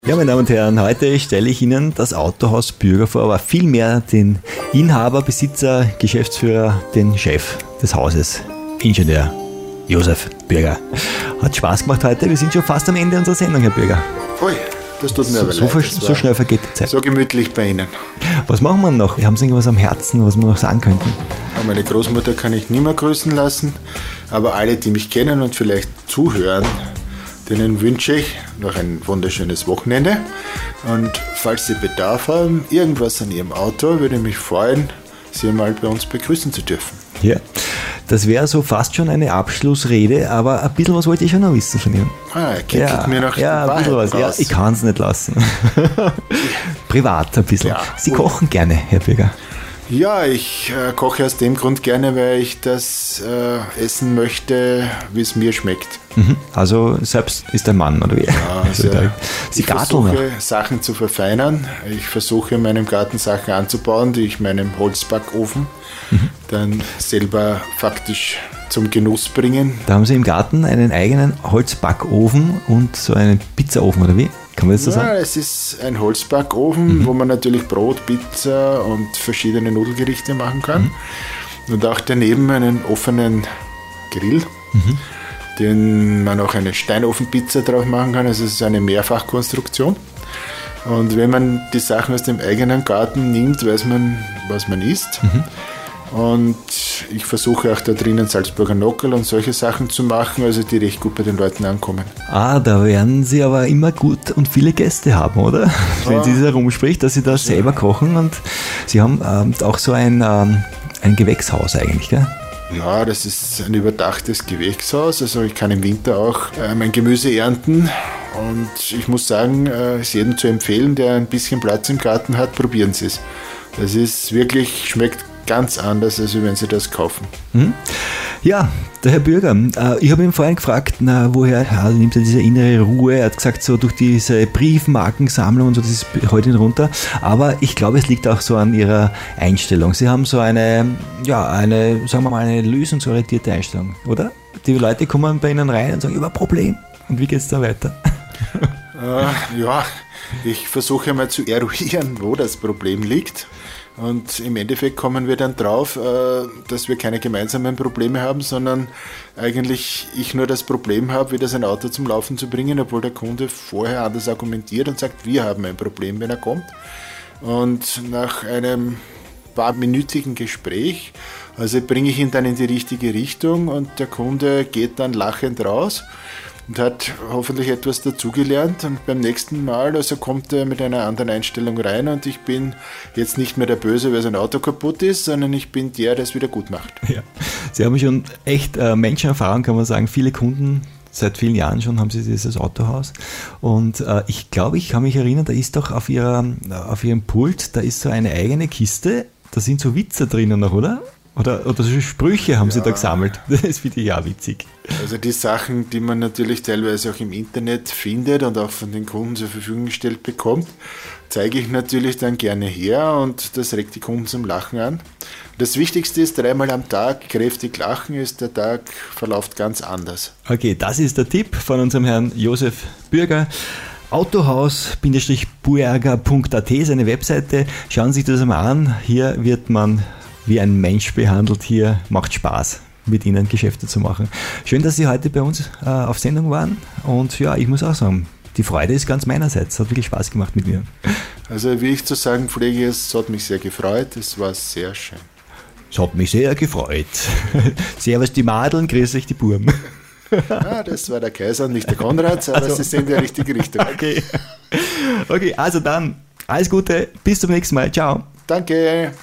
Ja, meine Damen und Herren, heute stelle ich Ihnen das Autohaus Bürger vor, aber vielmehr den Inhaber, Besitzer, Geschäftsführer, den Chef des Hauses, Ingenieur Josef Bürger. Hat Spaß gemacht heute, wir sind schon fast am Ende unserer Sendung, Herr Bürger. Ui, das tut mir aber leid. So schnell vergeht die Zeit. So gemütlich bei Ihnen. Was machen wir noch? Haben Sie irgendwas am Herzen, was wir noch sagen könnten? Ja, meine Großmutter kann ich nicht mehr grüßen lassen, aber alle, die mich kennen und vielleicht zuhören, denen wünsche ich noch ein wunderschönes Wochenende. Und falls Sie Bedarf haben, irgendwas an Ihrem Auto, würde ich mich freuen, Sie mal bei uns begrüßen zu dürfen. Ja, das wäre so fast schon eine Abschlussrede, aber ein bisschen was wollte ich schon noch wissen von Ihnen. Er kitzelt mir noch die Wahrheit was. Ja, ich kann es nicht lassen. Privat ein bisschen. Ja, Sie kochen gerne, Herr Bürger. Ja, ich koche aus dem Grund gerne, weil ich das essen möchte, wie es mir schmeckt. Also selbst ist ein Mann, oder wie? Ja, also Sie ich garteln versuche, Sachen zu verfeinern. Ich versuche, in meinem Garten Sachen anzubauen, die ich meinem Holzbackofen dann selber faktisch zum Genuss bringen. Da haben Sie im Garten einen eigenen Holzbackofen und so einen Pizzaofen, oder wie? Kann man das so sagen? Ja, es ist ein Holzbackofen, wo man natürlich Brot, Pizza und verschiedene Nudelgerichte machen kann. Und auch daneben einen offenen Grill, den man auch eine Steinofenpizza drauf machen kann. Also es ist eine Mehrfachkonstruktion. Und wenn man die Sachen aus dem eigenen Garten nimmt, weiß man, was man isst. Und ich versuche auch da drinnen Salzburger Nockerl und solche Sachen zu machen, also die recht gut bei den Leuten ankommen. Ah, da werden Sie aber immer gut und viele Gäste haben, oder? Wenn Sie das herumspricht, dass Sie da selber kochen und Sie haben auch so ein Gewächshaus eigentlich, gell? Ja, das ist ein überdachtes Gewächshaus, also ich kann im Winter auch mein Gemüse ernten und ich muss sagen, ist jedem zu empfehlen, der ein bisschen Platz im Garten hat, probieren Sie es. Das ist wirklich, schmeckt ganz anders, als wenn Sie das kaufen. Ja, der Herr Bürger, ich habe ihn vorhin gefragt, woher nimmt er diese innere Ruhe? Er hat gesagt, so durch diese Briefmarkensammlung und so, das ist heute nicht runter. Aber ich glaube, es liegt auch so an Ihrer Einstellung. Sie haben so eine sagen wir mal, eine lösungsorientierte Einstellung, oder? Die Leute kommen bei Ihnen rein und sagen, über Problem. Und wie geht es da weiter? Ja, ich versuche mal zu eruieren, wo das Problem liegt. Und im Endeffekt kommen wir dann drauf, dass wir keine gemeinsamen Probleme haben, sondern eigentlich ich nur das Problem habe, wieder sein Auto zum Laufen zu bringen, obwohl der Kunde vorher anders argumentiert und sagt, wir haben ein Problem, wenn er kommt. Und nach einem paarminütigen Gespräch, also bringe ich ihn dann in die richtige Richtung und der Kunde geht dann lachend raus und hat hoffentlich etwas dazugelernt und beim nächsten Mal, also kommt er mit einer anderen Einstellung rein und ich bin jetzt nicht mehr der Böse, weil sein Auto kaputt ist, sondern ich bin der es wieder gut macht. Ja. Sie haben schon echt Menschenerfahrung, kann man sagen, viele Kunden, seit vielen Jahren schon haben Sie dieses Autohaus und ich glaube, ich kann mich erinnern, da ist doch auf Ihrem Pult, da ist so eine eigene Kiste, da sind so Witze drinnen noch, oder? Oder so Sprüche haben Sie da gesammelt. Das finde ich ja witzig. Also die Sachen, die man natürlich teilweise auch im Internet findet und auch von den Kunden zur Verfügung gestellt bekommt, zeige ich natürlich dann gerne her und das regt die Kunden zum Lachen an. Das Wichtigste ist, 3-mal am Tag kräftig lachen, der Tag verläuft ganz anders. Okay, das ist der Tipp von unserem Herrn Josef Bürger. Autohaus-burger.at ist eine Webseite. Schauen Sie sich das mal an. Hier wird man wie ein Mensch behandelt. Hier macht Spaß, mit Ihnen Geschäfte zu machen. Schön, dass Sie heute bei uns auf Sendung waren und ja, ich muss auch sagen, die Freude ist ganz meinerseits. Hat wirklich Spaß gemacht mit mir. Also wie ich zu sagen pflege, es hat mich sehr gefreut, es war sehr schön. Es hat mich sehr gefreut. Servus die Madeln, grüß euch die Burm. Ja, das war der Kaiser und nicht der Konrad, aber Sie sind in der richtigen Richtung. Okay, also dann, alles Gute, bis zum nächsten Mal, ciao. Danke.